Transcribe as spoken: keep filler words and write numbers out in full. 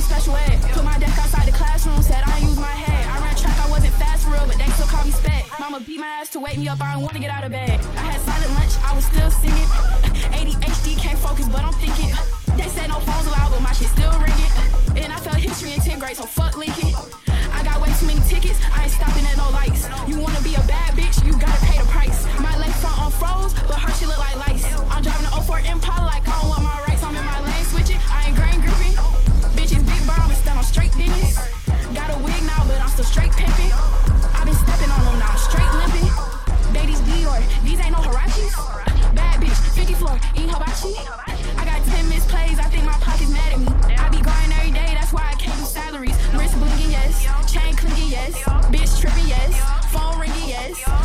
special ed. Put my desk outside the classroom, said I ain't use my head. I ran track, I wasn't fast for real, but they still call me sped. Mama beat my ass to wake me up, I didn't want to get out of bed. I had silent lunch, I was still singing. A D H D can't focus, but I'm thinking. They said no phones allowed, but my shit still ringing. And I felt history in tenth grade, so fuck Lincoln. I got way too many tickets, I ain't stopping at no lights. You wanna be a bad bitch, you gotta pay the price. My left front on froze, but her shit look like lice. I'm driving an oh four Impala like I don't want my rights. I'm in my lane switching, I ain't grain gripping. Bitches big brown, but still I'm straight business. Got a wig now, but I'm still straight pimping. I been stepping on them now, straight limping. Ladies Dior, these ain't no Hirachis. Bad bitch, fifty floor, eat hibachi. I got ten missed plays, I think my pocket's mad at me. I be grinding every day, that's why I can't do salaries. Wrist blinking, yes. Chain clinking, yes. Bitch tripping, yes. Phone ringing, yes.